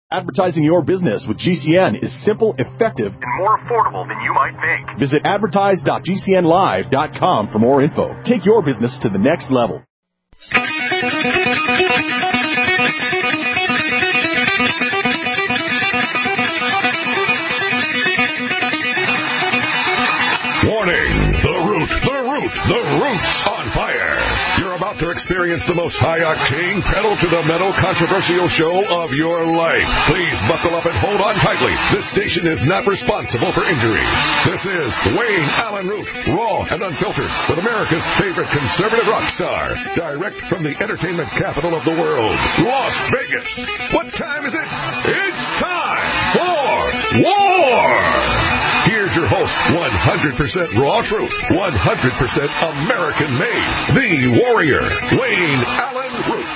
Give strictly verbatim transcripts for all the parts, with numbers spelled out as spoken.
Advertising your business with G C N is simple, effective, and more affordable than you might think. Visit advertise dot g c n live dot com for more info. Take your business to the next level. Warning! The Root, the Root, the Root's on fire. You're about to experience the most high-octane, pedal-to-the-metal controversial show of your life. Please buckle up and hold on tightly. This station is not responsible for injuries. This is Wayne Allen Root, raw and unfiltered, with America's favorite conservative rock star. Direct from the entertainment capital of the world, Las Vegas. What time is it? It's time for war! Here's your host, one hundred percent raw truth, one hundred percent American-made, the warrior, Wayne Allen Root.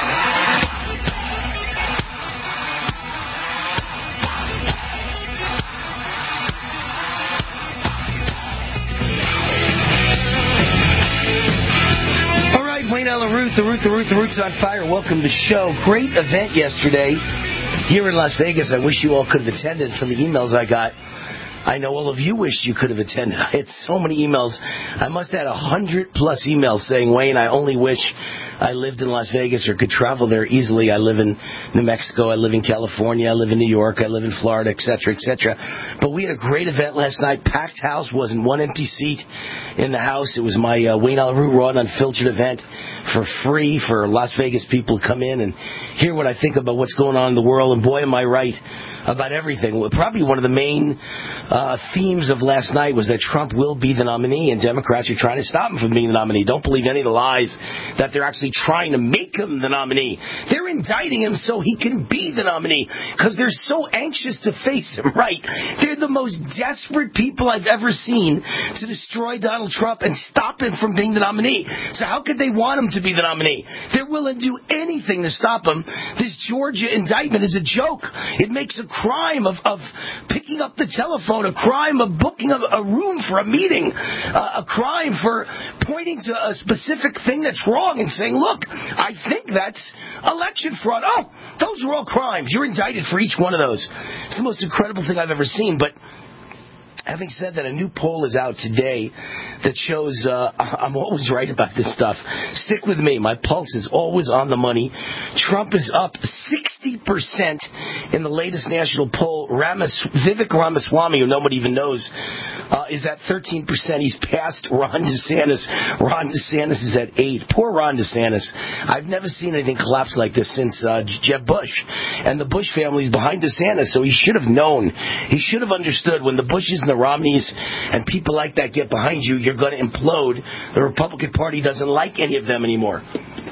All right, Wayne Allen Root, the Root, the Root, the Root's on fire. Welcome to the show. Great event yesterday here in Las Vegas. I wish you all could have attended. From the emails I got, I know all of you wish you could have attended. I had so many emails. I must have had a hundred plus emails saying, Wayne, I only wish I lived in Las Vegas or could travel there easily. I live in New Mexico. I live in California. I live in New York. I live in Florida, et cetera, et cetera. But we had a great event last night. Packed house. Wasn't one empty seat in the house. It was my uh, Wayne Allen Root Raw and Unfiltered event for free for Las Vegas people to come in and hear what I think about what's going on in the world. And boy, am I right about everything. Probably one of the main uh, themes of last night was that Trump will be the nominee, and Democrats are trying to stop him from being the nominee. Don't believe any of the lies that they're actually trying to make him the nominee. They're indicting him so he can be the nominee because they're so anxious to face him, right? They're the most desperate people I've ever seen to destroy Donald Trump and stop him from being the nominee. So how could they want him to be the nominee? They're willing to do anything to stop him. This Georgia indictment is a joke. It makes a crime of, of picking up the telephone, a crime of booking a, a room for a meeting, uh, a crime for pointing to a specific thing that's wrong and saying, look, I think that's election fraud. Oh, those are all crimes. You're indicted for each one of those. It's the most incredible thing I've ever seen. But having said that, a new poll is out today that shows uh, I'm always right about this stuff. Stick with me. My pulse is always on the money. Trump is up sixty percent in the latest national poll. Ramas, Vivek Ramaswamy, who nobody even knows, uh, is at thirteen percent. He's passed Ron DeSantis. Ron DeSantis is at eight. Poor Ron DeSantis. I've never seen anything collapse like this since uh, Jeb Bush. And the Bush family is behind DeSantis, so he should have known. He should have understood when the Bushes and the Romneys and people like that get behind you, you're going to implode. The Republican Party doesn't like any of them anymore.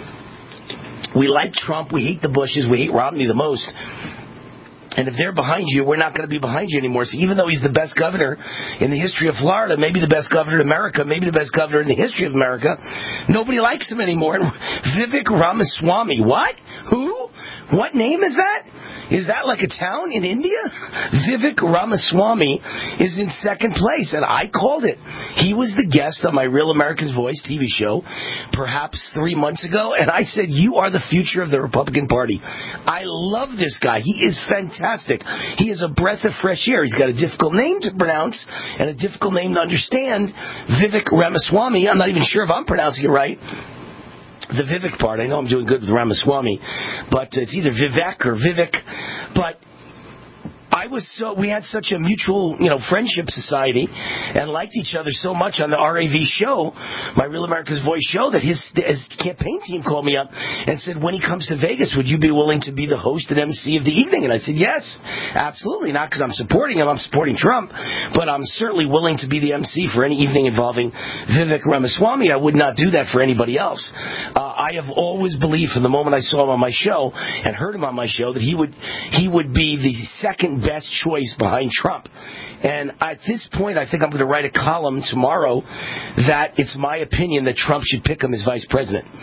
We like Trump. We hate the Bushes. We hate Romney the most. And if they're behind you, we're not going to be behind you anymore. So even though he's the best governor in the history of Florida, maybe the best governor in America, maybe the best governor in the history of America, nobody likes him anymore. Vivek Ramaswamy. What? Who? What name is that? Is that like a town in India? Vivek Ramaswamy is in second place, and I called it. He was the guest on my Real America's Voice T V show perhaps three months ago, and I said, you are the future of the Republican Party. I love this guy. He is fantastic. He is a breath of fresh air. He's got a difficult name to pronounce and a difficult name to understand. Vivek Ramaswamy. I'm not even sure if I'm pronouncing it right. The Vivek part, I know I'm doing good with Ramaswamy, but it's either Vivek or Vivek. But I was so, we had such a mutual, you know, friendship society and liked each other so much on the R A V show, my Real America's Voice show, that his, his campaign team called me up and said, when he comes to Vegas, would you be willing to be the host and M C of the evening? And I said, yes, absolutely. Not because I'm supporting him, I'm supporting Trump, but I'm certainly willing to be the M C for any evening involving Vivek Ramaswamy. I would not do that for anybody else. Uh, I have always believed from the moment I saw him on my show and heard him on my show that he would he would be the second best choice behind Trump. And at this point, I think I'm going to write a column tomorrow that it's my opinion that Trump should pick him as vice president.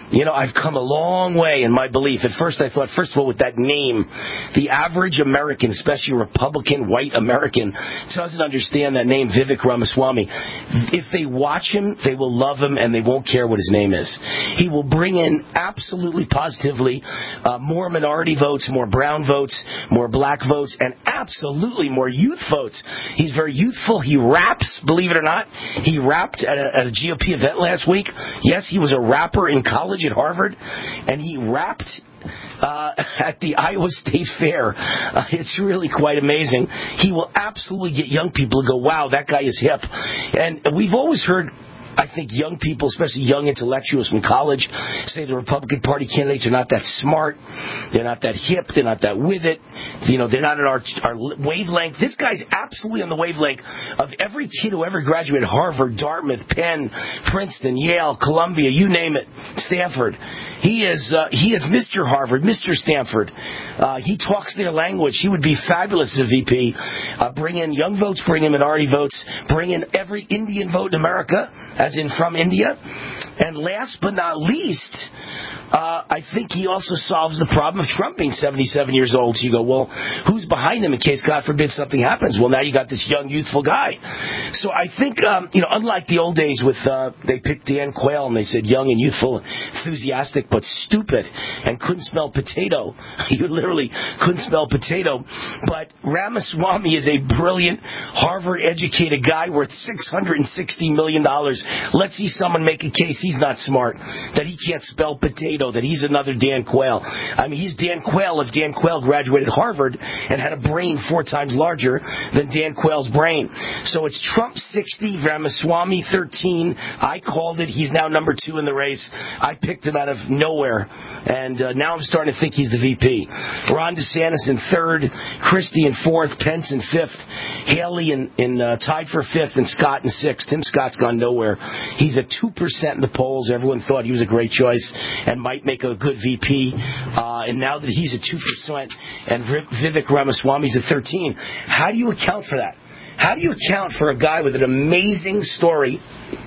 You know, I've come a long way in my belief. At first I thought, first of all, with that name, the average American, especially Republican, white American, doesn't understand that name, Vivek Ramaswamy. If they watch him, they will love him and they won't care what his name is. He will bring in absolutely positively uh, more minority votes, more brown votes, more black votes, and absolutely more youth votes. He's very youthful. He raps, believe it or not. He rapped at a, at a G O P event last week. Yes, he was a rapper in college at Harvard, and he rapped uh, at the Iowa State Fair. Uh, it's really quite amazing. He will absolutely get young people to go, wow, that guy is hip. And we've always heard, I think, young people, especially young intellectuals from college, say the Republican Party candidates are not that smart, they're not that hip, they're not that with it, you know, they're not at our, our wavelength. This guy's absolutely on the wavelength of every kid who ever graduated Harvard, Dartmouth, Penn, Princeton, Yale, Columbia, you name it, Stanford. He is uh, he is Mister Harvard, Mister Stanford. Uh, he talks their language. He would be fabulous as a V P. Uh, bring in young votes, bring in minority votes, bring in every Indian vote in America, as in from India. And last but not least, uh, I think he also solves the problem of Trump being seventy-seven years old. So you go, well, who's behind him in case, God forbid, something happens? Well, now you got this young, youthful guy. So I think, um, you know, unlike the old days with, uh, they picked Dan Quayle and they said young and youthful, enthusiastic, but stupid and couldn't smell potato. You literally couldn't smell potato. But Ramaswamy is a brilliant, Harvard-educated guy worth six hundred sixty million dollars. Let's see someone make a case he's not smart, that he can't spell potato, that he's another Dan Quayle. I mean, he's Dan Quayle if Dan Quayle graduated Harvard and had a brain four times larger than Dan Quayle's brain. So it's Trump sixty, Ramaswamy thirteen. I called it. He's now number two in the race. I picked him out of nowhere, and uh, now I'm starting to think he's the V P. Ron DeSantis in third, Christie in fourth, Pence in fifth, Haley in, in uh, tied for fifth, and Scott in sixth. Tim Scott's gone nowhere. He's at two percent in the polls. Everyone thought he was a great choice and might make a good V P. Uh, and now that he's at two percent and Vivek Ramaswamy's at thirteen, how do you account for that? How do you account for a guy with an amazing story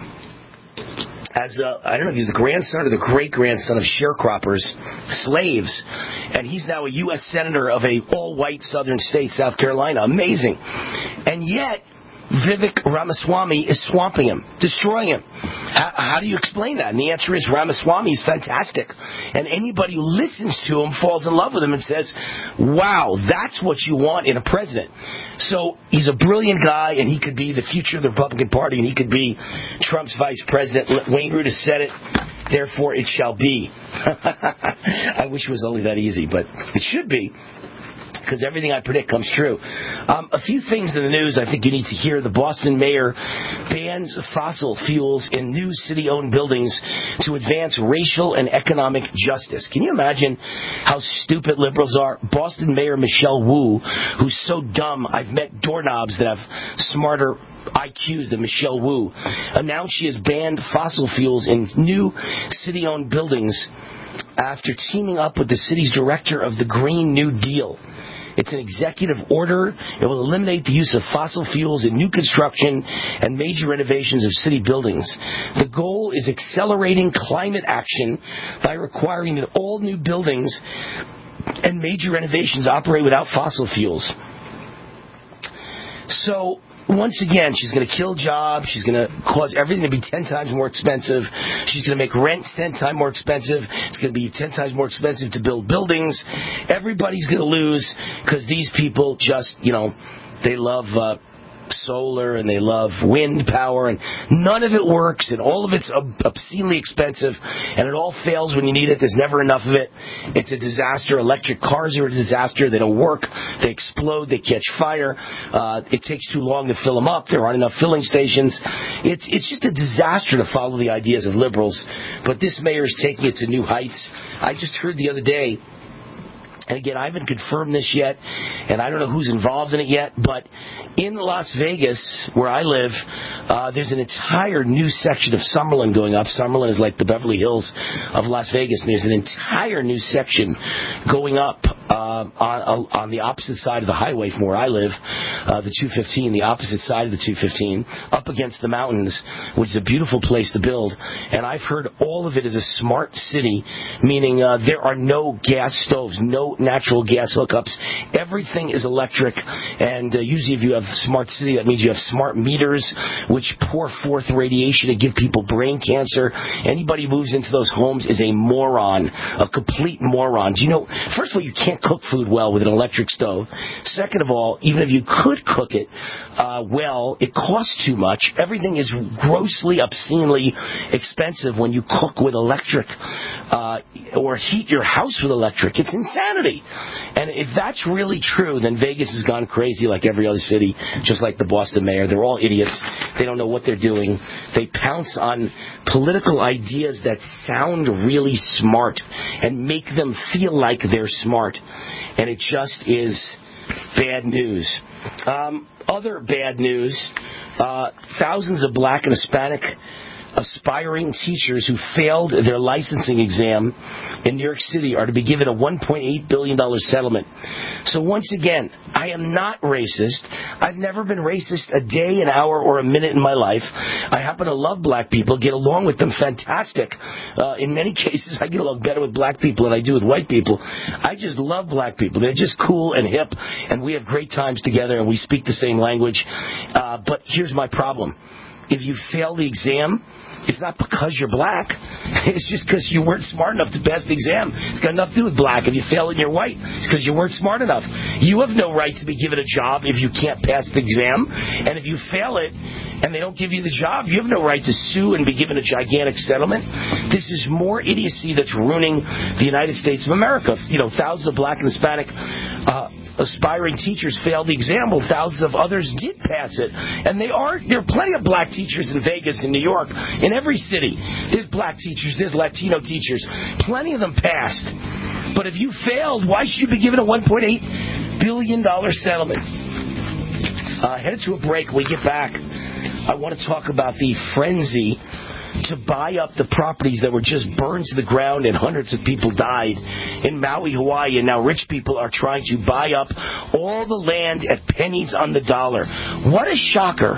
as a, I don't know if he's the grandson or the great-grandson of sharecroppers, slaves, and he's now a U S senator of a all-white southern state, South Carolina. Amazing. And yet, Vivek Ramaswamy is swamping him, destroying him. How, how do you explain that? And the answer is Ramaswamy is fantastic. And anybody who listens to him falls in love with him and says, wow, that's what you want in a president. So he's a brilliant guy, and he could be the future of the Republican Party, and he could be Trump's vice president. Wayne Root has said it. Therefore, it shall be. I wish it was only that easy, but it should be, because everything I predict comes true. Um, a few things in the news I think you need to hear. The Boston mayor bans fossil fuels in new city-owned buildings to advance racial and economic justice. Can you imagine how stupid liberals are? Boston Mayor Michelle Wu, who's so dumb, I've met doorknobs that have smarter I Qs than Michelle Wu, announced she has banned fossil fuels in new city-owned buildings after teaming up with the city's director of the Green New Deal. It's an executive order. It will eliminate the use of fossil fuels in new construction and major renovations of city buildings. The goal is accelerating climate action by requiring that all new buildings and major renovations operate without fossil fuels. So, once again, she's going to kill jobs. She's going to cause everything to be ten times more expensive. She's going to make rents ten times more expensive. It's going to be ten times more expensive to build buildings. Everybody's going to lose because these people just, you know, they love uh, solar and they love wind power, and none of it works, and all of it's obscenely expensive, and it all fails when you need it. There's never enough of it. It's a disaster. Electric cars are a disaster. They don't work. They explode. They catch fire. Uh, it takes too long to fill them up. There aren't enough filling stations. It's it's just a disaster to follow the ideas of liberals. But this mayor is taking it to new heights. I just heard the other day, and again, I haven't confirmed this yet, and I don't know who's involved in it yet, but in Las Vegas, where I live, uh, there's an entire new section of Summerlin going up. Summerlin is like the Beverly Hills of Las Vegas, and there's an entire new section going up uh, on, on the opposite side of the highway from where I live, uh, the two fifteen, the opposite side of the two fifteen, up against the mountains, which is a beautiful place to build. And I've heard all of it is a smart city, meaning uh, there are no gas stoves, no natural gas hookups. Everything is electric. And uh, usually if you have a smart city, that means you have smart meters, which pour forth radiation to give people brain cancer. Anybody who moves into those homes is a moron, a complete moron. Do you know, first of all, you can't cook food well with an electric stove. Second of all, even if you could cook it uh, well, it costs too much. Everything is grossly, obscenely expensive when you cook with electric uh, or heat your house with electric. It's insanity. And if that's really true, then Vegas has gone crazy like every other city, just like the Boston mayor. They're all idiots. They don't know what they're doing. They pounce on political ideas that sound really smart and make them feel like they're smart. And it just is bad news. Um, other bad news, uh, thousands of black and Hispanic aspiring teachers who failed their licensing exam in New York City are to be given a one point eight billion dollars settlement. So once again, I am not racist. I've never been racist a day, an hour, or a minute in my life. I happen to love black people, get along with them fantastic. Uh, in many cases, I get along better with black people than I do with white people. I just love black people. They're just cool and hip, and we have great times together, and we speak the same language. Uh, but here's my problem. If you fail the exam, it's not because you're black. It's just because you weren't smart enough to pass the exam. It's got nothing to do with black. If you fail it and you're white, it's because you weren't smart enough. You have no right to be given a job if you can't pass the exam. And if you fail it and they don't give you the job, you have no right to sue and be given a gigantic settlement. This is more idiocy that's ruining the United States of America. You know, thousands of black and Hispanic uh, aspiring teachers failed the exam, while thousands of others did pass it. And they are, there are plenty of black teachers in Vegas, in New York, in every city. There's black teachers, there's Latino teachers. Plenty of them passed. But if you failed, why should you be given a one point eight billion dollars settlement? Uh, headed to a break. When we get back, I want to talk about the frenzy to buy up the properties that were just burned to the ground and hundreds of people died in Maui, Hawaii, and now rich people are trying to buy up all the land at pennies on the dollar. What a shocker.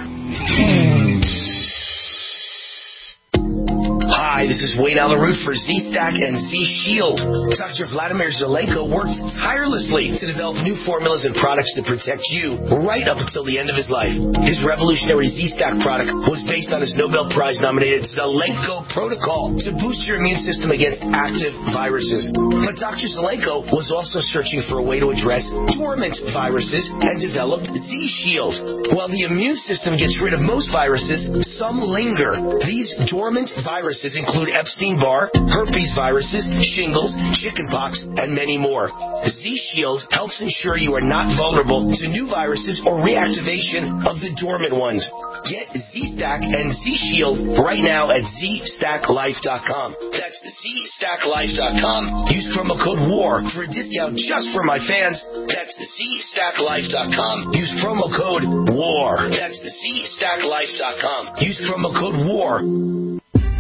Hi, this is Wayne Allyn Root for Z-Stack and Z-Shield. Doctor Vladimir Zelenko worked tirelessly to develop new formulas and products to protect you right up until the end of his life. His revolutionary Z-Stack product was based on his Nobel Prize-nominated Zelenko Protocol to boost your immune system against active viruses. But Doctor Zelenko was also searching for a way to address dormant viruses and developed Z-Shield. While the immune system gets rid of most viruses, some linger. These dormant viruses include Epstein-Barr, herpes viruses, shingles, chickenpox, and many more. Z-Shield helps ensure you are not vulnerable to new viruses or reactivation of the dormant ones. Get Z-Stack and Z-Shield right now at Z Stack Life dot com. That's Z Stack Life dot com. Use promo code WAR for a discount just for my fans. That's Z Stack Life dot com. Use promo code WAR. That's Z Stack Life dot com. Use promo code WAR.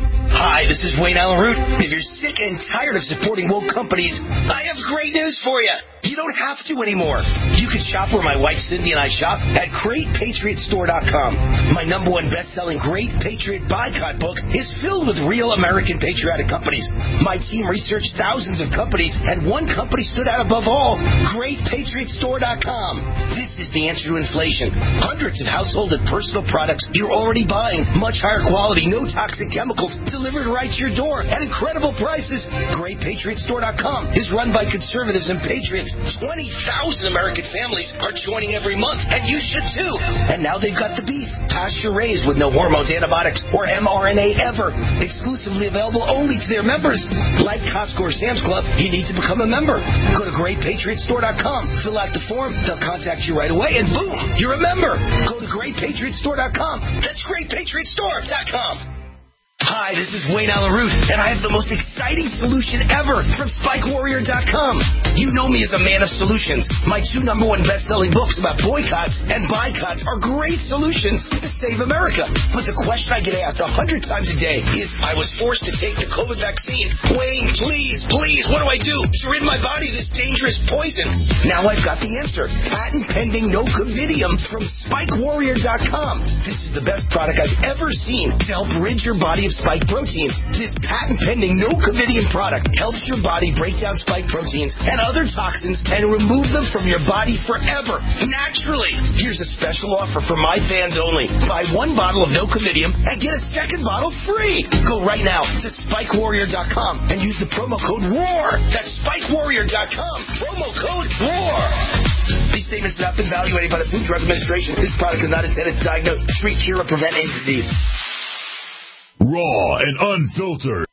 Hi, this is Wayne Allyn Root. If you're sick and tired of supporting woke companies, I have great news for you. You don't have to anymore. You can shop where my wife Cindy and I shop at Great Patriot Store dot com. My number one best-selling Great Patriot Boycott book is filled with real American patriotic companies. My team researched thousands of companies, and one company stood out above all, Great Patriot Store dot com. This is the answer to inflation. Hundreds of household and personal products you're already buying. Much higher quality, no toxic chemicals, delivered right to your door at incredible prices. Great Patriot Store dot com is run by conservatives and patriots. twenty thousand American families are joining every month, and you should too. And now they've got the beef, pasture-raised with no hormones, antibiotics, or M R N A ever. Exclusively available only to their members. Like Costco or Sam's Club, you need to become a member. Go to Great Patriot Store dot com, fill out the form, they'll contact you right away, and boom, you're a member. Go to Great Patriot Store dot com. That's Great Patriot Store dot com. Hi. Hi, this is Wayne Allyn Root, and I have the most exciting solution ever from Spike Warrior dot com. You know me as a man of solutions. My two number one best-selling books about boycotts and boycotts are great solutions to save America. But the question I get asked a hundred times a day is, I was forced to take the COVID vaccine. Wayne, please, please, what do I do to rid my body of this dangerous poison? Now I've got the answer. Patent pending Nocovidium from Spike Warrior dot com. This is the best product I've ever seen to help rid your body of spike proteins. This patent-pending Nocovidium product helps your body break down spike proteins and other toxins and remove them from your body forever, naturally. Here's a special offer for my fans only. Buy one bottle of Nocovidium and get a second bottle free. Go right now to Spike Warrior dot com and use the promo code WAR. That's Spike Warrior dot com. Promo code WAR. These statements have not been evaluated by the Food and Drug Administration. This product is not intended to diagnose, treat, cure, or prevent any disease. Raw and unfiltered.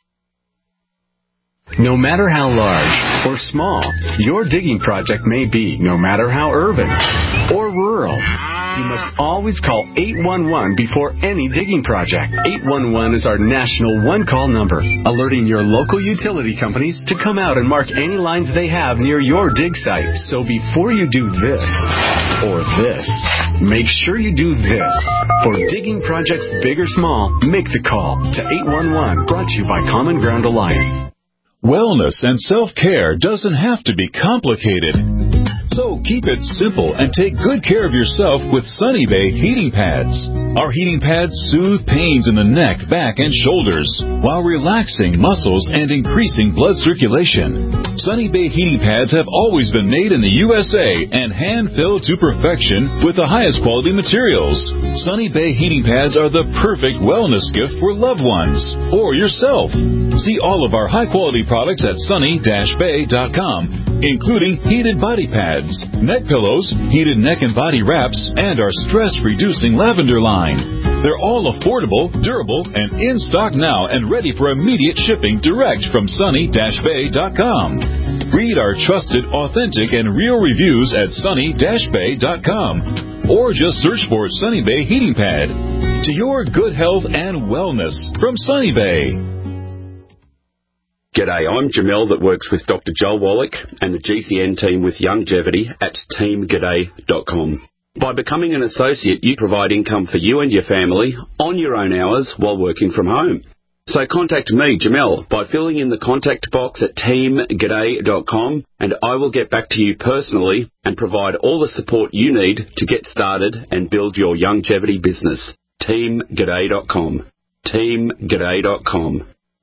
No matter how large or small your digging project may be, no matter how urban or rural, you must always call eight one one before any digging project. eight one one is our national one-call number, alerting your local utility companies to come out and mark any lines they have near your dig site. So before you do this or this, make sure you do this. For digging projects big or small, make the call to eight one one, brought to you by Common Ground Alliance. Wellness and self-care doesn't have to be complicated. So keep it simple and take good care of yourself with Sunny Bay heating pads. Our heating pads soothe pains in the neck, back, and shoulders while relaxing muscles and increasing blood circulation. Sunny Bay heating pads have always been made in the U S A and hand-filled to perfection with the highest quality materials. Sunny Bay heating pads are the perfect wellness gift for loved ones or yourself. See all of our high-quality products at sunny dash bay dot com, including heated body pads, neck pillows, heated neck and body wraps, and our stress-reducing lavender line. They're all affordable, durable, and in stock now and ready for immediate shipping direct from sunny dash bay dot com. Read our trusted, authentic, and real reviews at sunny dash bay dot com, or just search for Sunny Bay Heating Pad. To your good health and wellness from Sunny Bay. G'day, I'm Jamel that works with Doctor Joel Wallach and the G C N team with Longevity at team g'day dot com. By becoming an associate, you provide income for you and your family on your own hours while working from home. So contact me, Jamel, by filling in the contact box at team g'day dot com, and I will get back to you personally and provide all the support you need to get started and build your longevity business. team g'day dot com. team g'day dot com.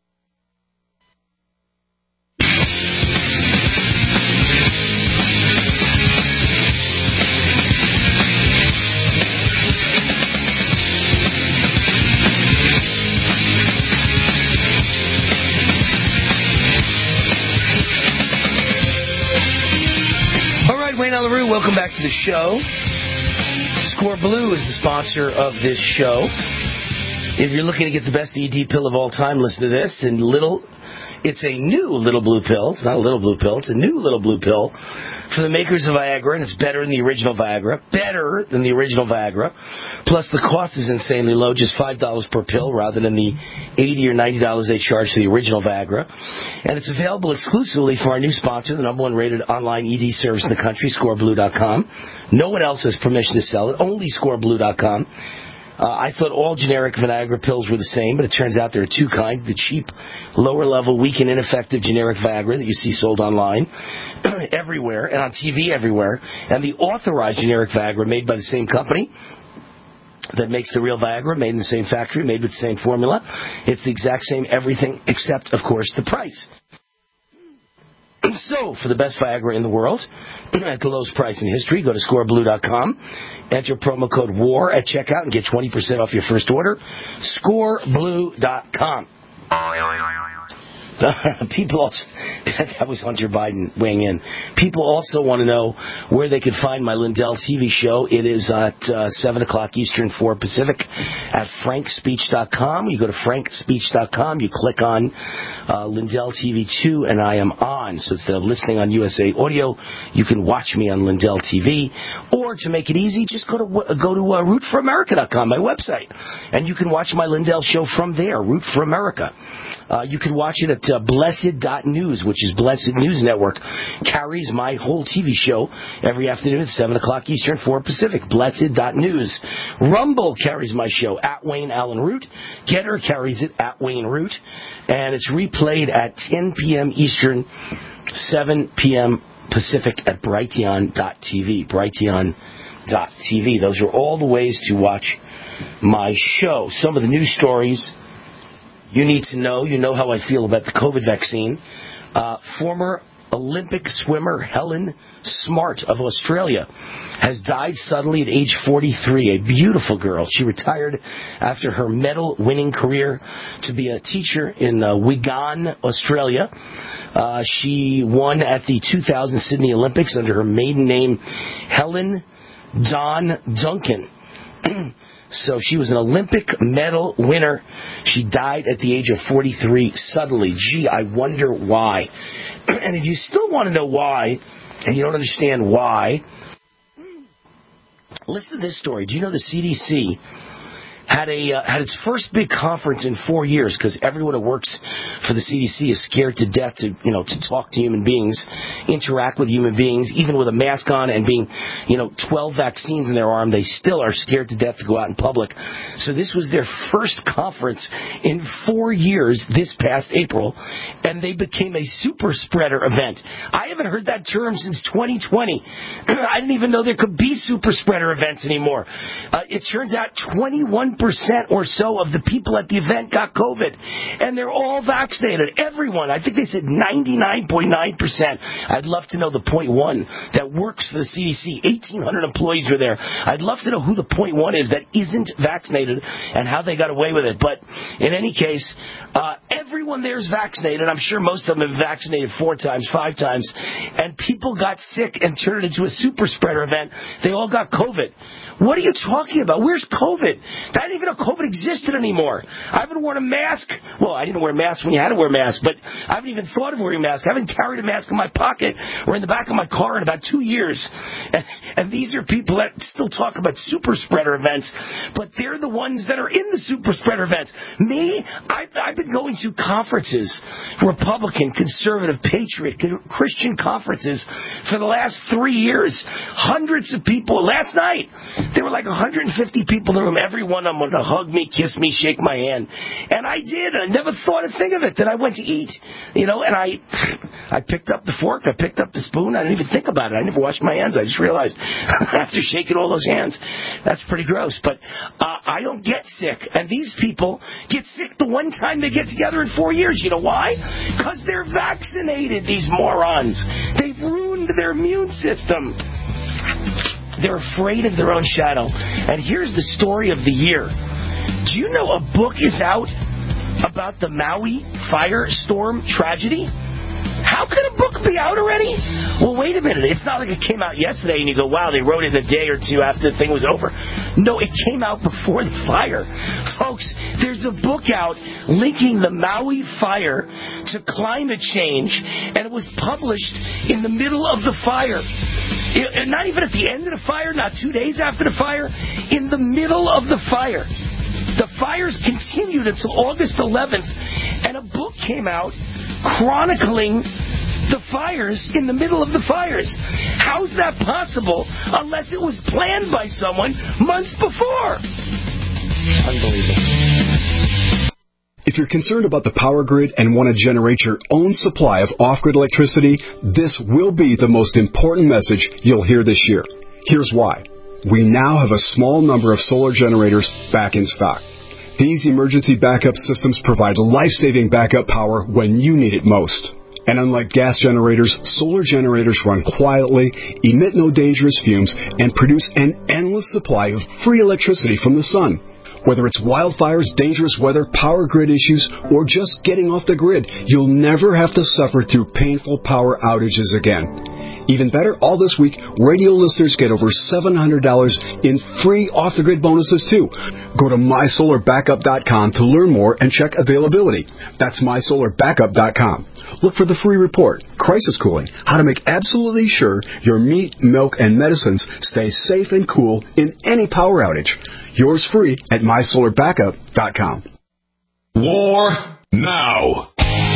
Wayne Allyn Root, welcome back to the show. Score Blue is the sponsor of this show. If you're looking to get the best E D pill of all time, listen to this. And little, it's a new little blue pill. It's not a little blue pill. It's a new little blue pill for the makers of Viagra, and it's better than the original Viagra. Better than the original Viagra. Plus, the cost is insanely low, just five dollars per pill rather than the eighty dollars or ninety dollars they charge for the original Viagra. And it's available exclusively from our new sponsor, the number one rated online E D service in the country, score blue dot com. No one else has permission to sell it, only score blue dot com. Uh, I thought all generic Viagra pills were the same, but it turns out there are two kinds. The cheap, lower-level, weak and ineffective generic Viagra that you see sold online everywhere and on T V everywhere, and the authorized generic Viagra made by the same company that makes the real Viagra, made in the same factory, made with the same formula. It's the exact same everything except, of course, the price. So, for the best Viagra in the world, at the lowest price in history, go to score blue dot com, enter promo code WAR at checkout, and get twenty percent off your first order. score blue dot com. People also, that was Hunter Biden weighing in. People also want to know where they could find my Lindell T V show. It is at uh, seven o'clock Eastern, four Pacific at frank speech dot com. You go to frank speech dot com, you click on uh, Lindell T V two, and I am on. So instead of listening on U S A Audio, you can watch me on Lindell T V. Or to make it easy, just go to go to uh, root for america dot com, my website, and you can watch my Lindell show from there, Root for America. Uh, you can watch it at uh, blessed dot news, which is Blessed News Network. Carries my whole T V show every afternoon at seven o'clock Eastern, four Pacific. blessed dot news. Rumble carries my show at Wayne Allen Root. Getter carries it at Wayne Root. And it's replayed at ten p.m. Eastern, seven p.m. Pacific at Brighteon dot t v. Brighteon dot t v. Those are all the ways to watch my show. Some of the news stories you need to know. You know how I feel about the COVID vaccine. Uh, former Olympic swimmer Helen Smart of Australia has died suddenly at age forty-three. A beautiful girl. She retired after her medal-winning career to be a teacher in uh, Wigan, Australia. Uh, she won at the two thousand Sydney Olympics under her maiden name, Helen Dawn Duncan. So she was an Olympic medal winner. She died at the age of forty-three suddenly. Gee, I wonder why. And if you still want to know why, and you don't understand why, listen to this story. Do you know the C D C had a uh, had its first big conference in four years because everyone who works for the C D C is scared to death to you know to talk to human beings, interact with human beings, even with a mask on and being you know twelve vaccines in their arm, they still are scared to death to go out in public. So this was their first conference in four years this past April, and they became a super spreader event. I haven't heard that term since twenty twenty. I didn't even know there could be super spreader events anymore. Uh, it turns out twenty-one percent or so of the people at the event got COVID, and they're all vaccinated. Everyone. I think they said ninety-nine point nine percent. I'd love to know the point one that works for the C D C. eighteen hundred employees were there. I'd love to know who the point one is that isn't vaccinated and how they got away with it. But in any case, uh, everyone there is vaccinated. I'm sure most of them have been vaccinated four times, five times, and people got sick and turned it into a super spreader event. They all got COVID. What are you talking about? Where's COVID? I didn't even know COVID existed anymore. I haven't worn a mask. Well, I didn't wear a mask when you had to wear a mask, but I haven't even thought of wearing a mask. I haven't carried a mask in my pocket or in the back of my car in about two years. And, and these are people that still talk about super spreader events, but they're the ones that are in the super spreader events. Me, I, I've been going to conferences, Republican, conservative, patriot, Christian conferences for the last three years. Hundreds of people. Last night, there were like one hundred fifty people in the room. Every one of them wanted to hug me, kiss me, shake my hand. And I did. I never thought a thing of it. Then I went to eat, you know, and I I picked up the fork. I picked up the spoon. I didn't even think about it. I never washed my hands. I just realized after shaking all those hands, that's pretty gross. But uh, I don't get sick. And these people get sick the one time they get together in four years. You know why? Because they're vaccinated, these morons. They've ruined their immune system. They're afraid of their own shadow. And here's the story of the year. Do you know a book is out about the Maui firestorm tragedy? How could a book be out already? Well, wait a minute. It's not like it came out yesterday and you go, wow, they wrote it a day or two after the thing was over. No, it came out before the fire. Folks, there's a book out linking the Maui fire to climate change, and it was published in the middle of the fire. It, not even at the end of the fire, not two days after the fire, in the middle of the fire. The fires continued until August eleventh, and a book came out chronicling the fires in the middle of the fires. How's that possible unless it was planned by someone months before? Unbelievable. If you're concerned about the power grid and want to generate your own supply of off-grid electricity, this will be the most important message you'll hear this year. Here's why. We now have a small number of solar generators back in stock. These emergency backup systems provide life-saving backup power when you need it most. And unlike gas generators, solar generators run quietly, emit no dangerous fumes, and produce an endless supply of free electricity from the sun. Whether it's wildfires, dangerous weather, power grid issues, or just getting off the grid, you'll never have to suffer through painful power outages again. Even better, all this week, radio listeners get over seven hundred dollars in free off-the-grid bonuses, too. Go to my solar backup dot com to learn more and check availability. That's my solar backup dot com. Look for the free report, Crisis Cooling, how to make absolutely sure your meat, milk, and medicines stay safe and cool in any power outage. Yours free at my solar backup dot com. War now.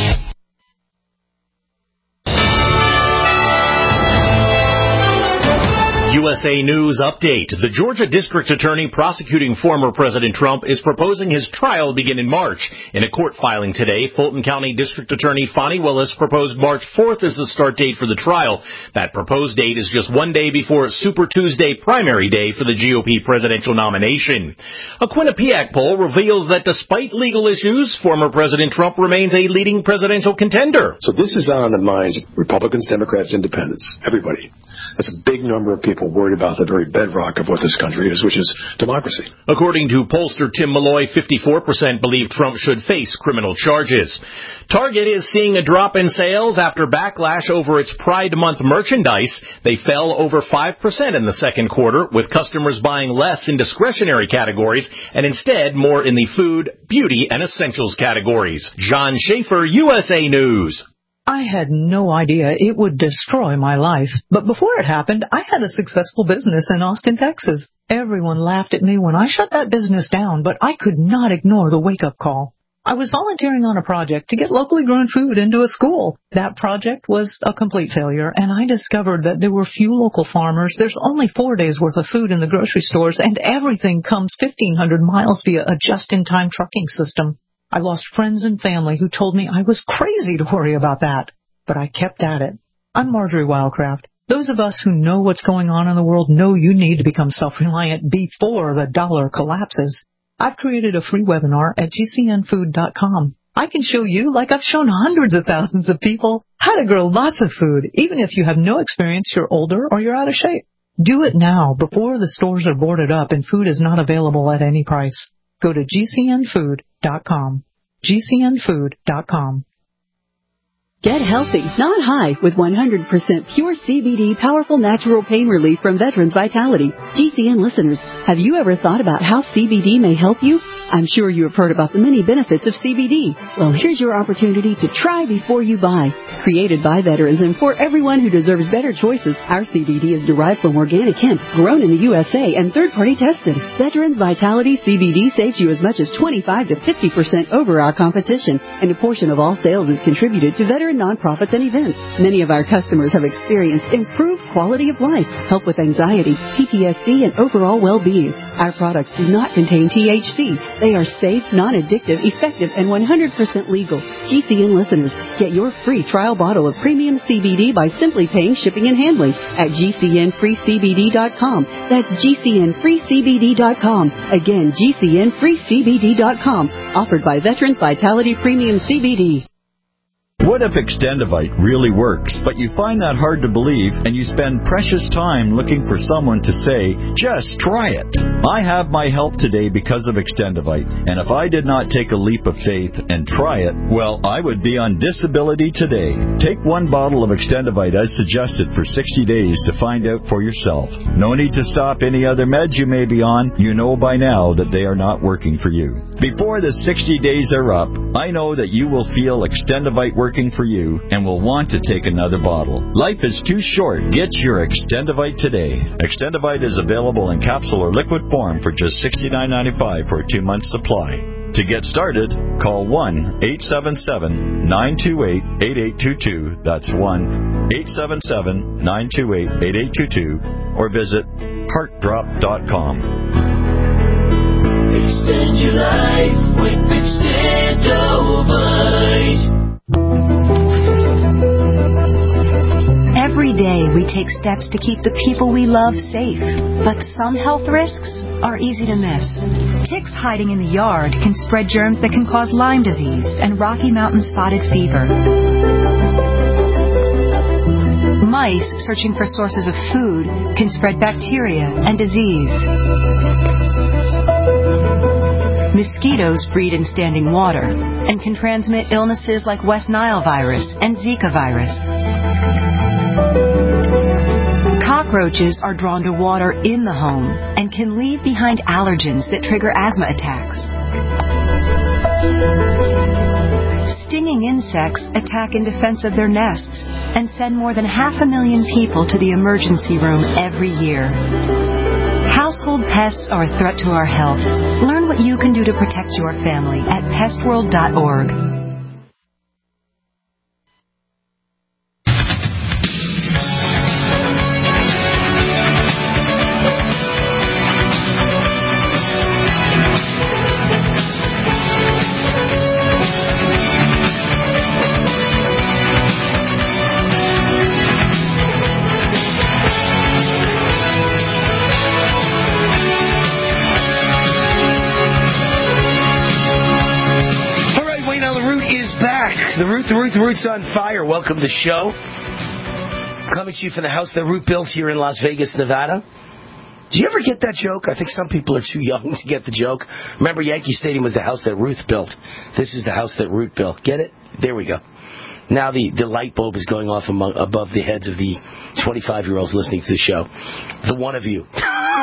U S A News Update. The Georgia District Attorney prosecuting former President Trump is proposing his trial begin in March. In a court filing today, Fulton County District Attorney Fonnie Willis proposed March fourth as the start date for the trial. That proposed date is just one day before Super Tuesday primary day for the G O P presidential nomination. A Quinnipiac poll reveals that despite legal issues, former President Trump remains a leading presidential contender. So this is on the minds of Republicans, Democrats, Independents, everybody. That's a big number of people worried about the very bedrock of what this country is, which is democracy. According to pollster Tim Malloy, fifty-four percent believe Trump should face criminal charges. Target is seeing a drop in sales after backlash over its Pride Month merchandise. They fell over five percent in the second quarter, with customers buying less in discretionary categories and instead more in the food, beauty, and essentials categories. John Schaefer, U S A News. I had no idea it would destroy my life. But before it happened, I had a successful business in Austin, Texas. Everyone laughed at me when I shut that business down, but I could not ignore the wake-up call. I was volunteering on a project to get locally grown food into a school. That project was a complete failure, and I discovered that there were few local farmers. There's only four days' worth of food in the grocery stores, and everything comes fifteen hundred miles via a just-in-time trucking system. I lost friends and family who told me I was crazy to worry about that, but I kept at it. I'm Marjorie Wildcraft. Those of us who know what's going on in the world know you need to become self-reliant before the dollar collapses. I've created a free webinar at G C N food dot com. I can show you, like I've shown hundreds of thousands of people, how to grow lots of food, even if you have no experience, you're older, or you're out of shape. Do it now, before the stores are boarded up and food is not available at any price. Go to G C N food dot com. G C N food dot com. Get healthy, not high, with one hundred percent pure C B D powerful natural pain relief from Veterans Vitality. G C N listeners, have you ever thought about how C B D may help you? I'm sure you have heard about the many benefits of C B D. Well, here's your opportunity to try before you buy. Created by veterans and for everyone who deserves better choices, our C B D is derived from organic hemp, grown in the U S A, and third-party tested. Veterans Vitality C B D saves you as much as twenty-five to fifty percent over our competition, and a portion of all sales is contributed to veteran nonprofits and events. Many of our customers have experienced improved quality of life, help with anxiety, P T S D, and overall well-being. Our products do not contain T H C. They are safe, non-addictive, effective, and one hundred percent legal. G C N listeners, get your free trial bottle of premium C B D by simply paying shipping and handling at G C N free C B D dot com. That's G C N free C B D dot com. Again, G C N free C B D dot com. Offered by Veterans Vitality Premium C B D. What if Extendivite really works, but you find that hard to believe and you spend precious time looking for someone to say, just try it? I have my help today because of Extendivite, and if I did not take a leap of faith and try it, well, I would be on disability today. Take one bottle of Extendivite as suggested for sixty days to find out for yourself. No need to stop any other meds you may be on. You know by now that they are not working for you. Before the sixty days are up, I know that you will feel Extendivite working for you and will want to take another bottle. Life is too short. Get your Extendivite today. Extendivite is available in capsule or liquid form for just sixty-nine ninety-five for a two-month supply. To get started, call one eight seven seven, nine two eight, eight eight two two. That's one eight seven seven, nine two eight, eight eight two two, or visit heart drop dot com. Extend your life with Extendovite. Every day we take steps to keep the people we love safe, but some health risks are easy to miss. Ticks hiding in the yard can spread germs that can cause Lyme disease and Rocky Mountain spotted fever. Mice searching for sources of food can spread bacteria and disease. Mosquitoes breed in standing water and can transmit illnesses like West Nile virus and Zika virus. Cockroaches are drawn to water in the home and can leave behind allergens that trigger asthma attacks. Stinging insects attack in defense of their nests and send more than half a million people to the emergency room every year. Household pests are a threat to our health. Learn what you can do to protect your family at pest world dot org. The Root, the Root, the Root's on fire. Welcome to the show. Coming to you from the house that Root built here in Las Vegas, Nevada. Do you ever get that joke? I think some people are too young to get the joke. Remember, Yankee Stadium was the house that Ruth built. This is the house that Root built. Get it? There we go. Now the, the light bulb is going off among, above the heads of the twenty-five-year-olds listening to the show. The one of you.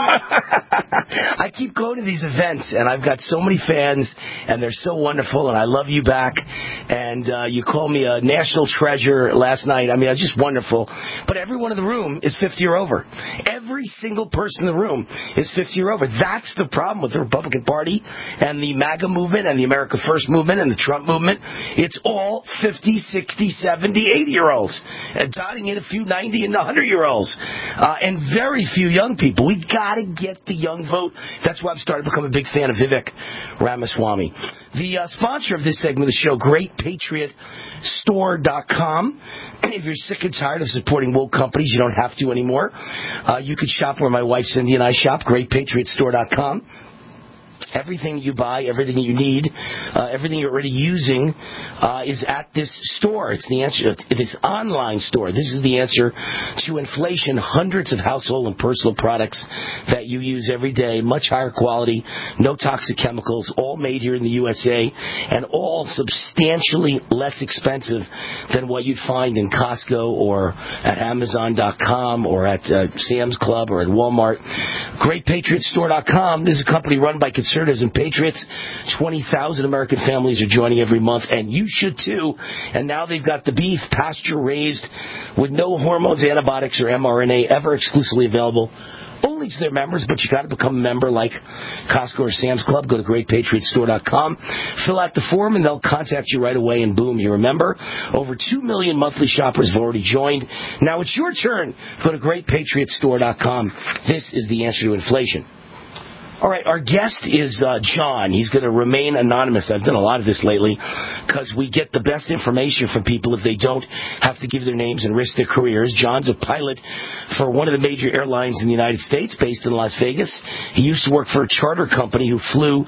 I keep going to these events, and I've got so many fans, and they're so wonderful, and I love you back. And uh, you called me a national treasure last night. I mean, it's just wonderful. But everyone in the room is fifty or over. Every single person in the room is fifty or over. That's the problem with the Republican Party and the MAGA movement and the America First movement and the Trump movement. It's all fifty, sixty, seventy, eighty-year-olds. And dotting in a few ninety and one hundred-year-olds. Uh, and very few young people. We got to get the young vote. That's why I've started to become a big fan of Vivek Ramaswamy. The uh, sponsor of this segment of the show, Great Patriot Store dot com. If you're sick and tired of supporting woke companies, you don't have to anymore. Uh, you could shop where my wife Cindy and I shop, Great Patriot Store dot com. Everything you buy, everything you need, uh, everything you're already using uh, is at this store. It's the answer. It's this online store. This is the answer to inflation. Hundreds of household and personal products that you use every day, much higher quality, no toxic chemicals, all made here in the U S A, and all substantially less expensive than what you'd find in Costco or at Amazon dot com or at uh, Sam's Club or at Walmart. Great Patriot Store dot com. This is a company run by conservatives and patriots. twenty thousand American families are joining every month, and you should too. And now they've got the beef, pasture-raised, with no hormones, antibiotics, or mRNA, ever exclusively available only to their members, but you got to become a member like Costco or Sam's Club. Go to Great Patriot Store dot com, fill out the form, and they'll contact you right away, and boom, you're a member. Over two million monthly shoppers have already joined. Now it's your turn. Go to Great Patriot Store dot com. This is the answer to inflation. All right, our guest is uh, John. He's going to remain anonymous. I've done a lot of this lately because we get the best information from people if they don't have to give their names and risk their careers. John's a pilot for one of the major airlines in the United States based in Las Vegas. He used to work for a charter company who flew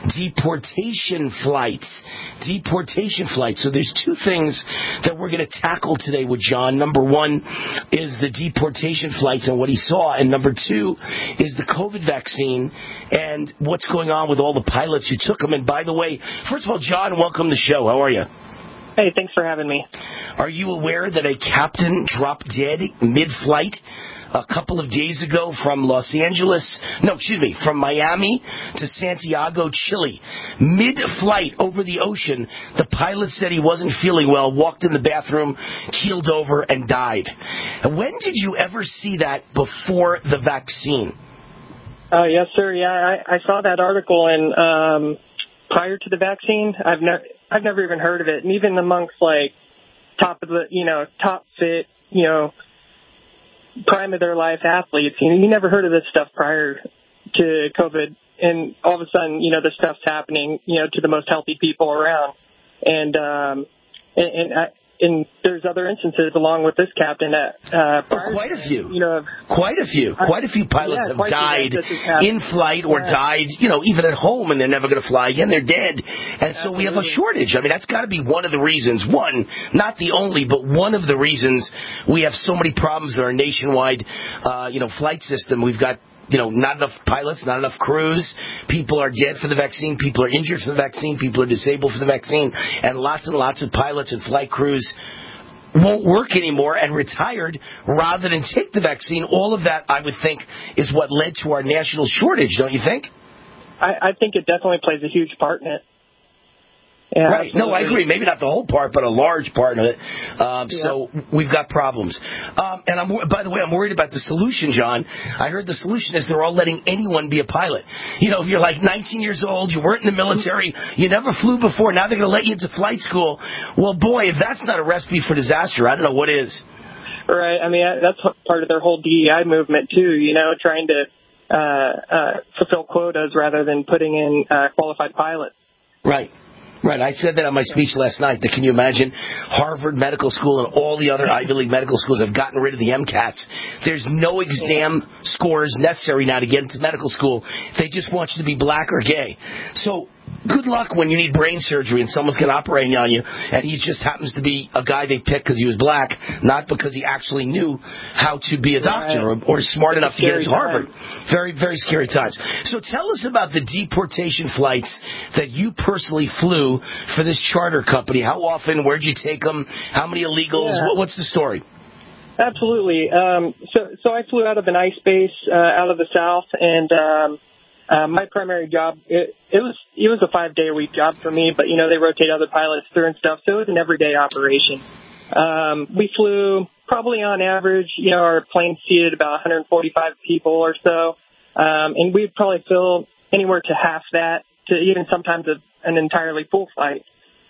deportation flights. Deportation flights. So there's two things that we're going to tackle today with John. Number one is the deportation flights and what he saw. And number two is the COVID vaccine and what's going on with all the pilots who took them. And by the way, first of all, John, welcome to the show. How are you? Hey, thanks for having me. Are you aware that a captain dropped dead mid-flight a couple of days ago from Los Angeles, no, excuse me, from Miami to Santiago, Chile? Mid-flight over the ocean, the pilot said he wasn't feeling well, walked in the bathroom, keeled over, and died. When did you ever see that before the vaccine? Uh, yes, sir. Yeah, I, I saw that article, and um, prior to the vaccine, I've never, I've never even heard of it. And even amongst like top of the, you know, top fit, you know, prime of their life athletes, you know, you never heard of this stuff prior to COVID, and all of a sudden, you know, this stuff's happening, you know, to the most healthy people around, and um, and. and I, And there's other instances along with this captain that uh, oh, quite a few, you know, quite a few, quite a few pilots yeah, have died in flight or yeah. died, you know, even at home, and they're never going to fly again. They're dead, and so Absolutely. we have a shortage. I mean, that's got to be one of the reasons. One, not the only, but one of the reasons we have so many problems in our nationwide, uh, you know, flight system. We've got you know, not enough pilots, not enough crews. People are dead for the vaccine. People are injured for the vaccine. People are disabled for the vaccine. And lots and lots of pilots and flight crews won't work anymore and retired rather than take the vaccine. All of that, I would think, is what led to our national shortage, don't you think? I, I think it definitely plays a huge part in it. Yeah, right. absolutely. No, I agree. Maybe not the whole part, but a large part of it. Um, yeah. So we've got problems. Um, and I'm, by the way, I'm worried about the solution, John. I heard the solution is they're all letting anyone be a pilot. You know, if you're like nineteen years old, you weren't in the military, you never flew before, now they're going to let you into flight school. Well, boy, if that's not a recipe for disaster, I don't know what is. Right. I mean, that's part of their whole D E I movement, too, you know, trying to uh, uh, fulfill quotas rather than putting in uh, qualified pilots. Right. Right, I said that on my speech last night. That can you imagine? Harvard Medical School and all the other Ivy League medical schools have gotten rid of the MCATs. There's no exam scores necessary now to get into medical school. They just want you to be black or gay. So good luck when you need brain surgery and someone's going to operate on you, and he just happens to be a guy they picked because he was black, not because he actually knew how to be a doctor or, or smart enough to get into Harvard. Very, very scary times. So tell us about the deportation flights that you personally flew for this charter company. How often? Where'd you take them? How many illegals? Yeah. What, what's the story? Absolutely. Um, so, so I flew out of an ice base uh, out of the South, and um, uh, my primary job, it, it was it was a five-day-a-week job for me, but, you know, they rotate other pilots through and stuff, so it was an everyday operation. Um, we flew probably on average, you know, our plane seated about one hundred forty-five people or so, um, and we'd probably fill anywhere to half that to even sometimes a, an entirely full flight.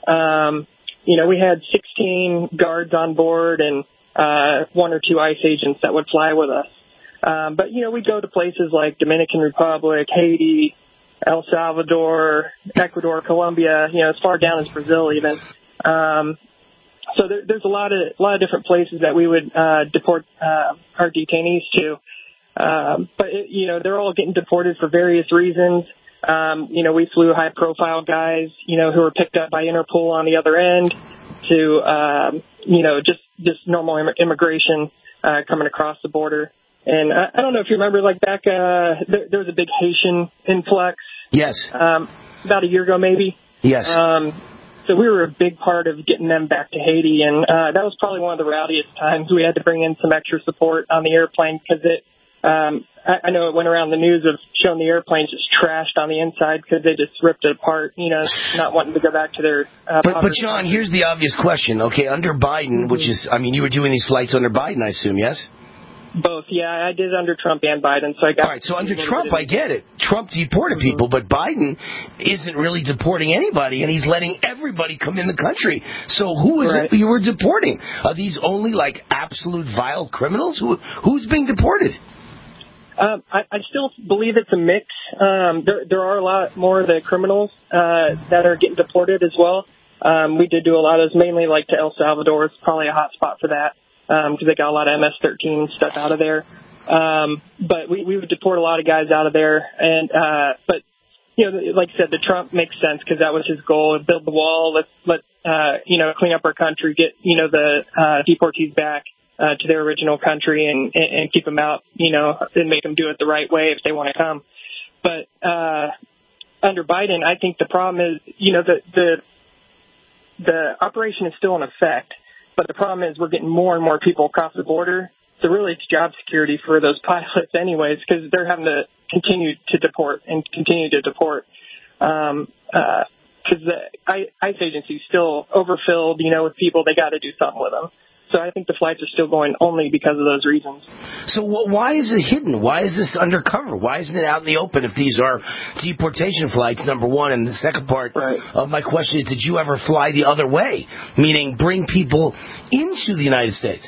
Um, you know, we had sixteen guards on board and uh, one or two ICE agents that would fly with us. Um, but, you know, we'd go to places like Dominican Republic, Haiti, El Salvador, Ecuador, Colombia, you know, as far down as Brazil even. Um, so there, there's a lot of a lot of different places that we would uh, deport uh, our detainees to. Um, but, it, you know, they're all getting deported for various reasons. Um, you know, we flew high-profile guys, you know, who were picked up by Interpol on the other end to, um, you know, just, just normal im- immigration uh, coming across the border. And I, I don't know if you remember, like back, uh, there, there was a big Haitian influx. Yes. Um, about a year ago, maybe. Yes. Um, so we were a big part of getting them back to Haiti, and uh, that was probably one of the rowdiest times. We had to bring in some extra support on the airplane because it, um, I, I know it went around the news of showing the airplanes just trashed on the inside because they just ripped it apart, you know, not wanting to go back to their. Uh, but, but John, here's the obvious question. Okay, under Biden, mm-hmm. which is, I mean, you were doing these flights under Biden, I assume, yes? Both, yeah. I did under Trump and Biden, so I got. All right, so under Trump, I get it. Trump deported mm-hmm. people, but Biden isn't really deporting anybody, and he's letting everybody come in the country. So who is right. it you were deporting? Are these only like absolute vile criminals? Who who's being deported? Um, I, I still believe it's a mix. Um, there, there are a lot more of the criminals uh, that are getting deported as well. Um, we did do a lot of those, mainly like to El Salvador. It's probably a hot spot for that. because um, they got a lot of M S thirteen stuff out of there. Um, but we, we would deport a lot of guys out of there. And uh, but, you know, like I said, the Trump makes sense because that was his goal, build the wall, let, let uh, you know, clean up our country, get, you know, the uh, deportees back uh, to their original country and, and, and keep them out, you know, and make them do it the right way if they want to come. But uh, under Biden, I think the problem is, you know, the, the, the operation is still in effect. But the problem is we're getting more and more people across the border. So really it's job security for those pilots anyways, because they're having to continue to deport and continue to deport. Um, uh, because the ICE agency is still overfilled, you know, with people. They got to do something with them. So I think the flights are still going only because of those reasons. So why is it hidden? Why is this undercover? Why isn't it out in the open if these are deportation flights, number one? And the second part right. of my question is, did you ever fly the other way, meaning bring people into the United States?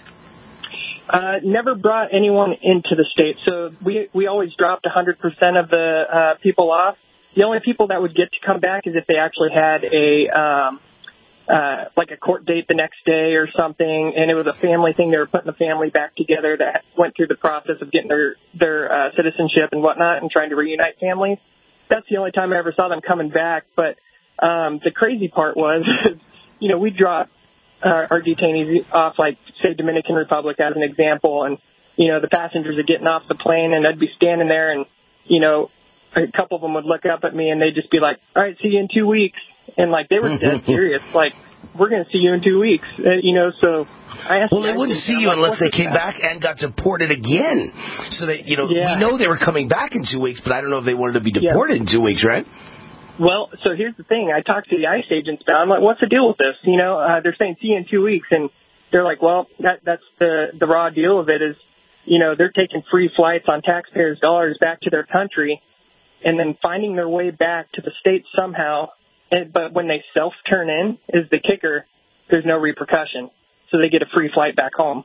Uh, never brought anyone into the state. So we we always dropped one hundred percent of the uh, people off. The only people that would get to come back is if they actually had a... Um, Uh, like a court date the next day or something, and it was a family thing. They were putting the family back together that went through the process of getting their their uh, citizenship and whatnot and trying to reunite families. That's the only time I ever saw them coming back. But um, the crazy part was, you know, we dropped uh, our detainees off, like, say, Dominican Republic as an example, and you know, the passengers are getting off the plane, and I'd be standing there, and, you know, a couple of them would look up at me, and they'd just be like, all right, see you in two weeks. And, like, they were dead serious. Like, we're going to see you in two weeks. Uh, you know, so I asked Well, they wouldn't see you unless they came back and got deported again. So, they, you know, Yeah. we know they were coming back in two weeks, but I don't know if they wanted to be deported Yeah. in two weeks, right? Well, so here's the thing. I talked to the ICE agents about it. I'm like, what's the deal with this? You know, uh, they're saying see you in two weeks. And they're like, well, that that's the, the raw deal of it is, you know, they're taking free flights on taxpayers' dollars back to their country and then finding their way back to the States somehow. And, but when they self-turn in is the kicker, there's no repercussion. So they get a free flight back home.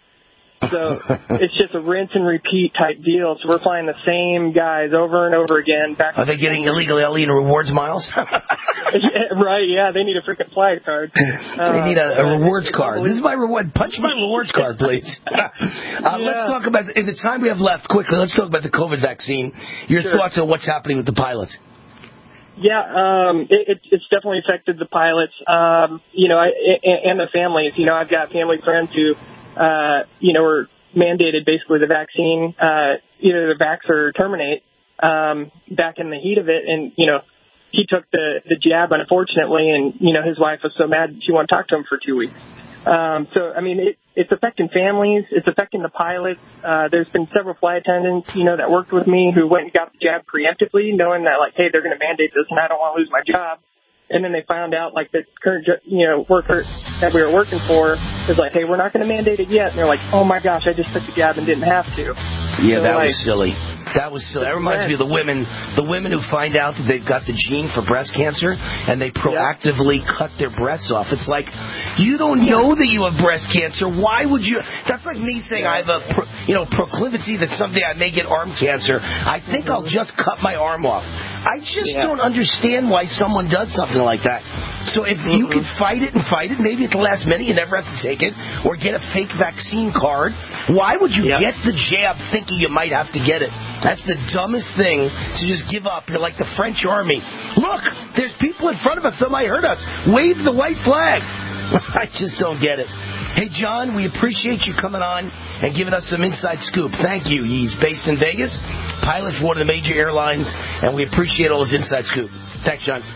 So it's just a rinse and repeat type deal. So we're flying the same guys over and over again. Back Are they getting illegal alien rewards miles? yeah, right, yeah. They need a freaking flag card. Uh, they need a, a rewards card. This is my reward. Punch my rewards card, please. uh, Yeah. Let's talk about, in the time we have left, quickly, let's talk about the COVID vaccine. Your Sure. thoughts on what's happening with the pilots. Yeah, um, it, it, it's definitely affected the pilots, um, you know, I, and, and the families. You know, I've got family friends who, uh, you know, were mandated basically the vaccine, uh, either the vax or terminate, um, back in the heat of it. And, you know, he took the, the jab, unfortunately, and, you know, his wife was so mad she wouldn't talk to him for two weeks. Um, so, I mean, it, it's affecting families. It's affecting the pilots. Uh, there's been several flight attendants, you know, that worked with me who went and got the jab preemptively, knowing that, like, hey, they're going to mandate this and I don't want to lose my job. And then they found out, like, the current, you know, worker that we were working for was like, hey, we're not going to mandate it yet. And they're like, oh, my gosh, I just took the jab and didn't have to. Yeah, so, that like, was silly. That was silly. That reminds me of the women, the women who find out that they've got the gene for breast cancer and they proactively yeah. cut their breasts off. It's like, you don't know that you have breast cancer. Why would you? That's like me saying I have a, pro, you know, proclivity that someday I may get arm cancer. I think I'll just cut my arm off. I just yeah. don't understand why someone does something like that. So if mm-hmm. you can fight it and fight it, maybe at the last minute you never have to take it, or get a fake vaccine card, why would you yeah. get the jab thinking you might have to get it? That's the dumbest thing, to just give up. You're like the French army. Look, there's people in front of us that might hurt us. Wave the white flag. I just don't get it. Hey, John, we appreciate you coming on and giving us some inside scoop. Thank you. He's based in Vegas, pilot for one of the major airlines, and we appreciate all his inside scoop. Thanks, John.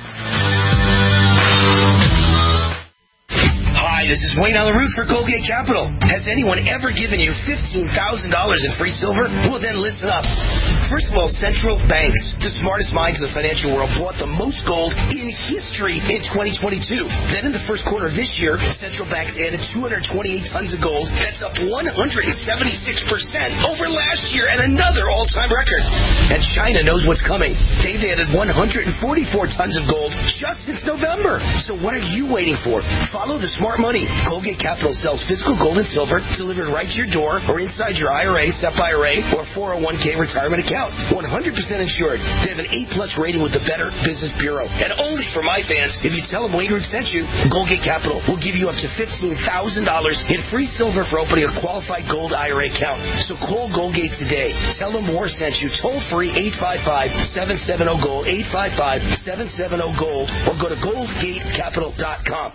Hi, this is Wayne Alaroot for Colgate Capital. Has anyone ever given you fifteen thousand dollars in free silver? Well, then listen up. First of all, central banks, the smartest minds in the financial world, bought the most gold in history in twenty twenty-two. Then in the first quarter of this year, central banks added two hundred twenty-eight tons of gold. That's up one hundred seventy-six percent over last year and another all-time record. And China knows what's coming. They've added one hundred forty-four tons of gold just since November. So what are you waiting for? Follow the smart money. Colgate Capital sells physical gold and silver delivered right to your door or inside your I R A, S E P I R A, or four oh one k retirement account. one hundred percent insured. They have an A-plus rating with the Better Business Bureau. And only for my fans, if you tell them Wayne Root sent you, Colgate Capital will give you up to fifteen thousand dollars in free silver for opening a qualified gold I R A account. So call Colgate today. Tell them Moore sent you. Toll free eight five five, seven seven zero, GOLD, eight five five, seven seven zero, GOLD, or go to gold gate capital dot com.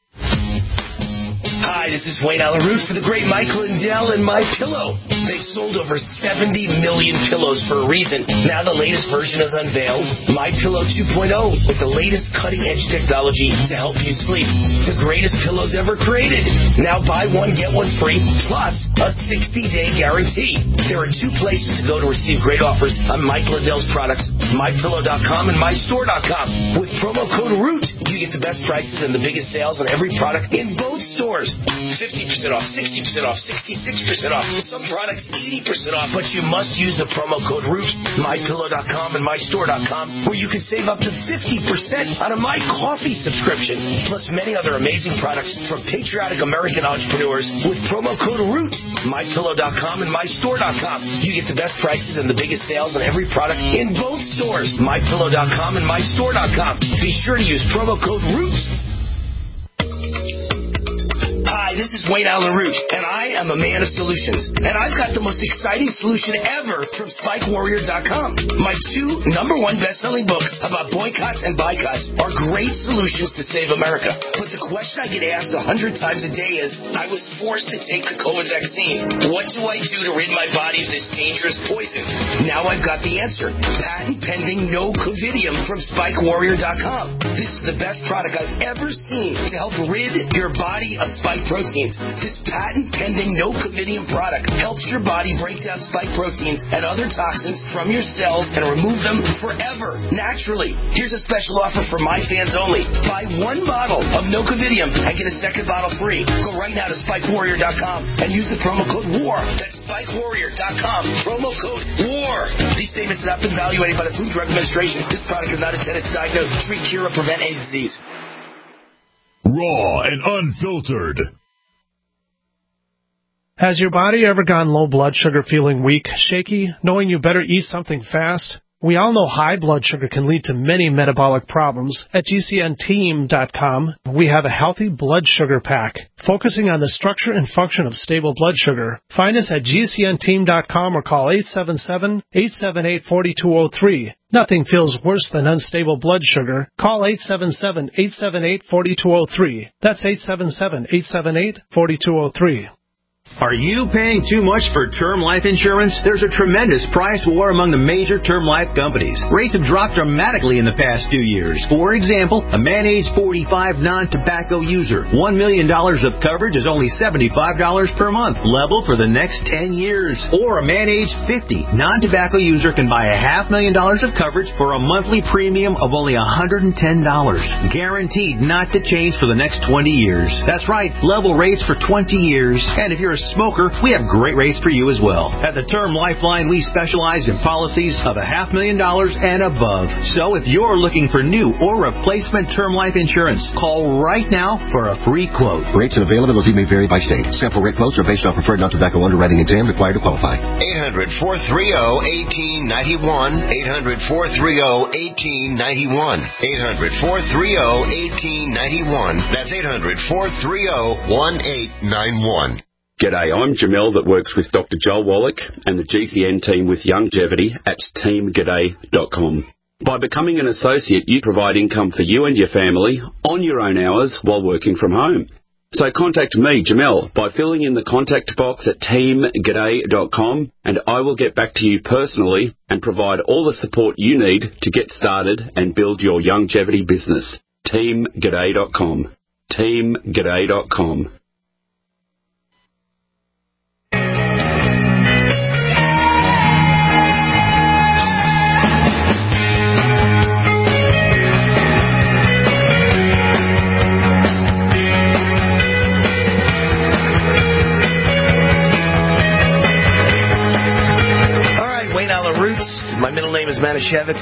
Hi, this is Wayne Alaroot for the great Mike Lindell and My Pillow. They've sold over seventy million pillows for a reason. Now the latest version is unveiled, My Pillow two point oh, with the latest cutting-edge technology to help you sleep. The greatest pillows ever created. Now buy one, get one free, plus a sixty-day guarantee. There are two places to go to receive great offers on Mike Lindell's products, my pillow dot com and my store dot com. With promo code ROOT, you get the best prices and the biggest sales on every product in both stores. fifty percent off, sixty percent off, sixty-six percent off, some products eighty percent off, but you must use the promo code ROOT, my pillow dot com and my store dot com, where you can save up to fifty percent on a My Coffee subscription, plus many other amazing products from patriotic American entrepreneurs with promo code ROOT, my pillow dot com and my store dot com. You get the best prices and the biggest sales on every product in both stores, my pillow dot com and my store dot com. Be sure to use promo code ROOT. Hi, Hi, this is Wayne Allen Root, and I am a man of solutions. And I've got the most exciting solution ever from Spike Warrior dot com. My two number one best-selling books about boycotts and boycotts are great solutions to save America. But the question I get asked a hundred times a day is, I was forced to take the COVID vaccine. What do I do to rid my body of this dangerous poison? Now I've got the answer. Patent pending No Covidium from Spike Warrior dot com. This is the best product I've ever seen to help rid your body of spike proteins. This patent-pending No Covidium product helps your body break down spike proteins and other toxins from your cells and remove them forever, naturally. Here's a special offer for my fans only. Buy one bottle of No Covidium and get a second bottle free. Go right now to Spike Warrior dot com and use the promo code WAR. That's Spike Warrior dot com. Promo code WAR. These statements have not been evaluated by the Food and Drug Administration. This product is not intended to diagnose, treat, cure, or prevent any disease. Raw and unfiltered. Has your body ever gone low blood sugar, feeling weak, shaky, knowing you better eat something fast? We all know high blood sugar can lead to many metabolic problems. At G C N team dot com, we have a healthy blood sugar pack, focusing on the structure and function of stable blood sugar. Find us at G C N team dot com or call eight seven seven, eight seven eight, four two zero three. Nothing feels worse than unstable blood sugar. Call eight seven seven, eight seven eight, four two zero three. That's eight seven seven, eight seven eight, four two zero three. Are you paying too much for term life insurance? There's a tremendous price war among the major term life companies. Rates have dropped dramatically in the past two years. For example, a man age forty-five non-tobacco user, one million dollars of coverage is only seventy-five dollars per month, level for the next ten years. Or a man age fifty non-tobacco user can buy a half million dollars of coverage for a monthly premium of only one hundred ten dollars. Guaranteed not to change for the next twenty years. That's right, level rates for twenty years. And if you're a smoker, we have great rates for you as well. At the Term Lifeline, we specialize in policies of a half million dollars and above. So if you're looking for new or replacement term life insurance, call right now for a free quote. Rates and availability may vary by state. Sample rate quotes are based on preferred non-tobacco underwriting exam required to qualify. eight hundred, four three zero, one eight nine one. eight hundred, four three zero, one eight nine one. eight hundred, four three zero, one eight nine one. That's eight hundred, four three zero, one eight nine one. G'day, I'm Jamel that works with Doctor Joel Wallach and the G C N team with Longevity at team g'day dot com. By becoming an associate, you provide income for you and your family on your own hours while working from home. So contact me, Jamel, by filling in the contact box at team g'day dot com, and I will get back to you personally and provide all the support you need to get started and build your longevity business. team g'day dot com. team g'day dot com. My middle name is Manischewitz.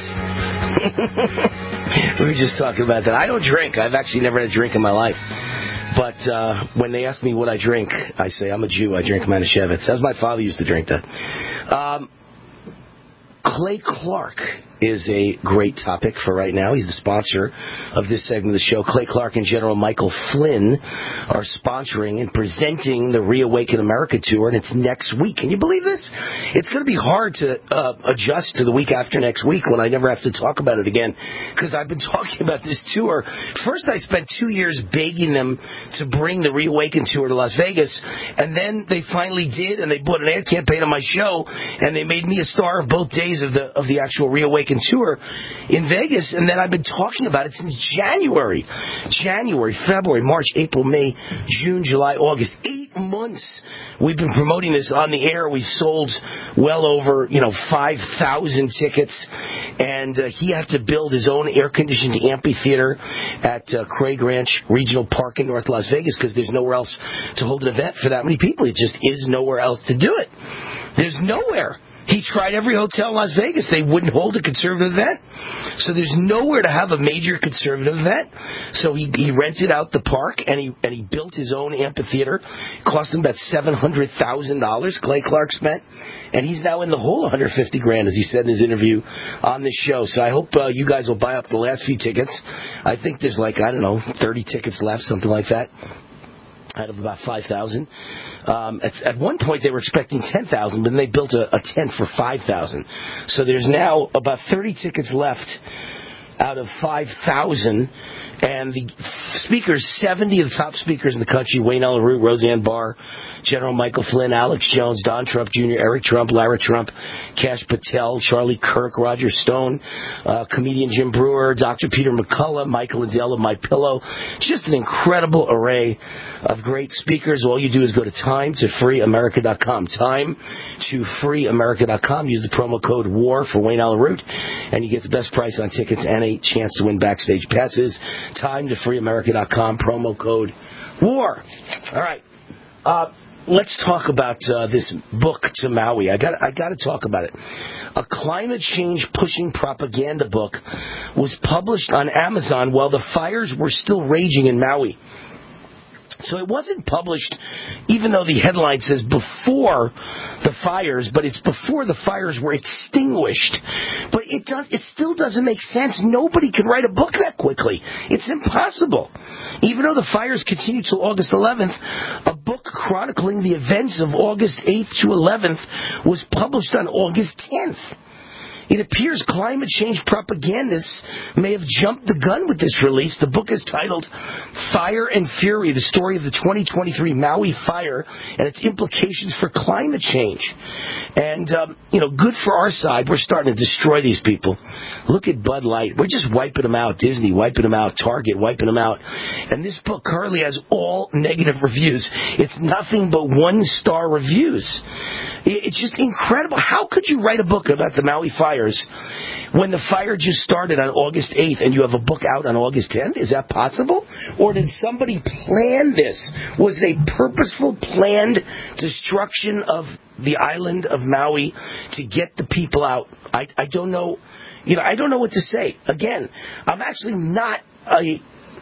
We were just talking about that. I don't drink. I've actually never had a drink in my life. But uh, when they ask me what I drink, I say I'm a Jew. I drink Manischewitz. As my father used to drink that. Um, Clay Clark is a great topic for right now. He's the sponsor of this segment of the show. Clay Clark and General Michael Flynn are sponsoring and presenting the Reawaken America Tour, and it's next week. Can you believe this? It's going to be hard to uh, adjust to the week after next week when I never have to talk about it again, because I've been talking about this tour. First, I spent two years begging them to bring the Reawaken Tour to Las Vegas, and then they finally did, and they put an ad campaign on my show, and they made me a star of both days of the of the actual Reawaken Tour in Vegas, and then I've been talking about it since January. January, February, March, April, May, June, July, August. Eight months we've been promoting this on the air. We've sold well over, you know, five thousand tickets, and uh, he had to build his own air-conditioned amphitheater at uh, Craig Ranch Regional Park in North Las Vegas, because there's nowhere else to hold an event for that many people. It just is nowhere else to do it. There's nowhere. He tried every hotel in Las Vegas. They wouldn't hold a conservative event. So there's nowhere to have a major conservative event. So he, he rented out the park, and he and he built his own amphitheater. It cost him about seven hundred thousand dollars, Clay Clark spent. And he's now in the hole one hundred fifty grand, as he said in his interview on this show. So I hope uh, you guys will buy up the last few tickets. I think there's like, I don't know, thirty tickets left, something like that. out of about five thousand. Um, at, at one point, they were expecting ten thousand, but then they built a, a tent for five thousand. So there's now about thirty tickets left out of five thousand. And the speakers, seventy of the top speakers in the country, Wayne Allyn Root, Roseanne Barr, General Michael Flynn, Alex Jones, Don Trump Junior, Eric Trump, Lara Trump, Kash Patel, Charlie Kirk, Roger Stone, uh, comedian Jim Brewer, Doctor Peter McCullough, Michael Lindell of My Pillow. It's just an incredible array of great speakers. All you do is go to time to free america dot com. time to free america dot com. Use the promo code WAR for Wayne Allyn Root, and you get the best price on tickets and a chance to win backstage passes. time to free america dot com, promo code WAR. All right. Uh, let's talk about uh, this book to Maui. I got I got to talk about it. A climate change pushing propaganda book was published on Amazon while the fires were still raging in Maui. So it wasn't published, even though the headline says before the fires, but it's before the fires were extinguished. But it does, it still doesn't make sense. Nobody can write a book that quickly. It's impossible. Even though the fires continue till August eleventh, a book chronicling the events of August eighth to eleventh was published on August tenth. It appears climate change propagandists may have jumped the gun with this release. The book is titled Fire and Fury, the story of the twenty twenty-three Maui fire and its implications for climate change. And, um, you know, good for our side. We're starting to destroy these people. Look at Bud Light. We're just wiping them out. Disney wiping them out. Target wiping them out. And this book currently has all negative reviews. It's nothing but one-star reviews. It's just incredible. How could you write a book about the Maui fires when the fire just started on August eighth and you have a book out on August tenth? Is that possible? Or did somebody plan this? Was it a purposeful, planned destruction of the island of Maui to get the people out? I, I don't know. You know, I don't know what to say. Again, I'm actually not a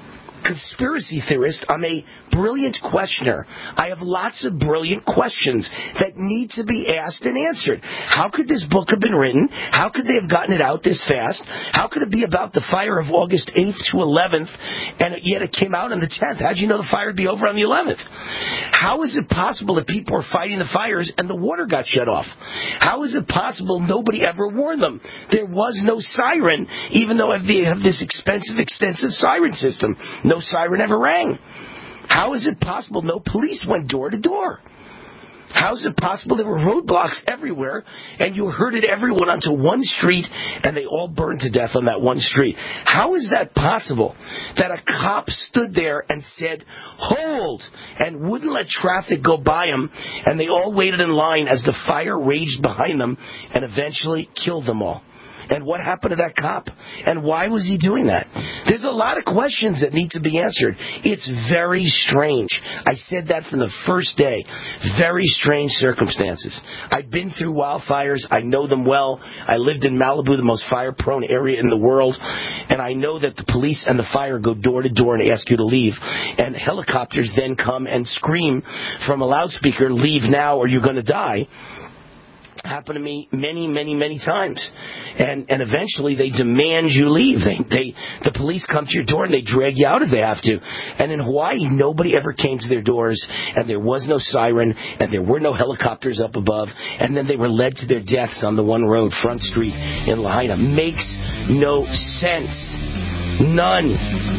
conspiracy theorist. I'm a brilliant questioner. I have lots of brilliant questions that need to be asked and answered. How could this book have been written? How could they have gotten it out this fast? How could it be about the fire of August eighth to eleventh, and yet it came out on the tenth? How'd you know the fire would be over on the eleventh? How is it possible that people were fighting the fires and the water got shut off? How is it possible nobody ever warned them? There was no siren, even though they have this expensive, extensive siren system. No siren ever rang. How is it possible no police went door to door? How is it possible there were roadblocks everywhere and you herded everyone onto one street and they all burned to death on that one street? How is that possible that a cop stood there and said, hold, and wouldn't let traffic go by them, and they all waited in line as the fire raged behind them and eventually killed them all? And what happened to that cop? And why was he doing that? There's a lot of questions that need to be answered. It's very strange. I said that from the first day. Very strange circumstances. I've been through wildfires. I know them well. I lived in Malibu, the most fire-prone area in the world. And I know that the police and the fire go door to door and ask you to leave. And helicopters then come and scream from a loudspeaker, leave now or you're going to die. Happened to me many, many, many times. And and eventually they demand you leave. They, they the police come to your door and they drag you out if they have to. And in Hawaii, nobody ever came to their doors, and there was no siren, and there were no helicopters up above, and then they were led to their deaths on the one road, Front Street in Lahaina. Makes no sense. None.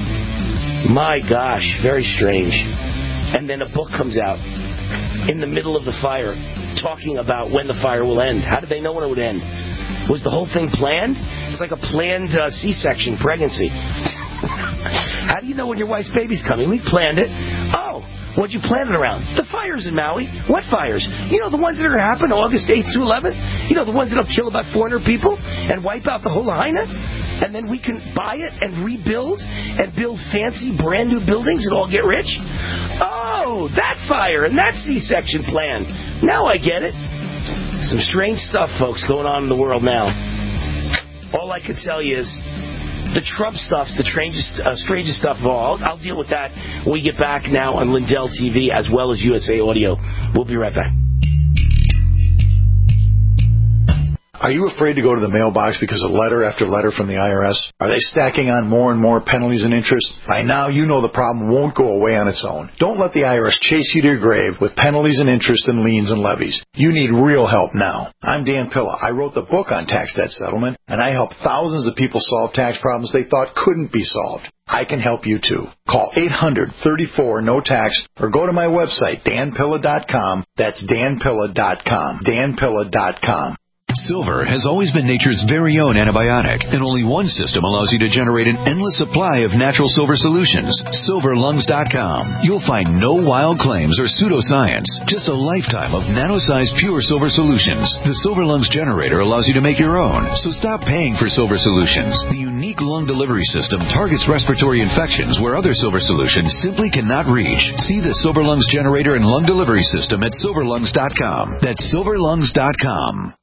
My gosh, very strange. And then a book comes out in the middle of the fire, talking about when the fire will end. How did they know when it would end? Was the whole thing planned? It's like a planned uh, C-section pregnancy. How do you know when your wife's baby's coming? We planned it. Oh, what'd you plan it around? The fires in Maui. What fires? You know, the ones that are going to happen August eighth to eleventh? You know, the ones that will kill about four hundred people and wipe out the whole Lahaina? And then we can buy it and rebuild and build fancy brand new buildings and all get rich? Oh, that fire and that C-section plan. Now I get it. Some strange stuff, folks, going on in the world now. All I can tell you is the Trump stuff's the strangest, uh, strangest stuff of all. I'll, I'll deal with that when we get back now on Lindell T V as well as U S A Audio. We'll be right back. Are you afraid to go to the mailbox because of letter after letter from the I R S? Are they stacking on more and more penalties and interest? By now, you know the problem won't go away on its own. Don't let the I R S chase you to your grave with penalties and interest and liens and levies. You need real help now. I'm Dan Pilla. I wrote the book on tax debt settlement, and I help thousands of people solve tax problems they thought couldn't be solved. I can help you too. Call eight hundred, thirty-four, no tax or go to my website, dan pilla dot com. That's dan pilla dot com. dan pilla dot com. Silver has always been nature's very own antibiotic, and only one system allows you to generate an endless supply of natural silver solutions. silver lungs dot com. You'll find no wild claims or pseudoscience, just a lifetime of nano-sized pure silver solutions. The Silver Lungs generator allows you to make your own, so stop paying for silver solutions. The unique lung delivery system targets respiratory infections where other silver solutions simply cannot reach. See the Silver Lungs generator and lung delivery system at silver lungs dot com. That's silver lungs dot com.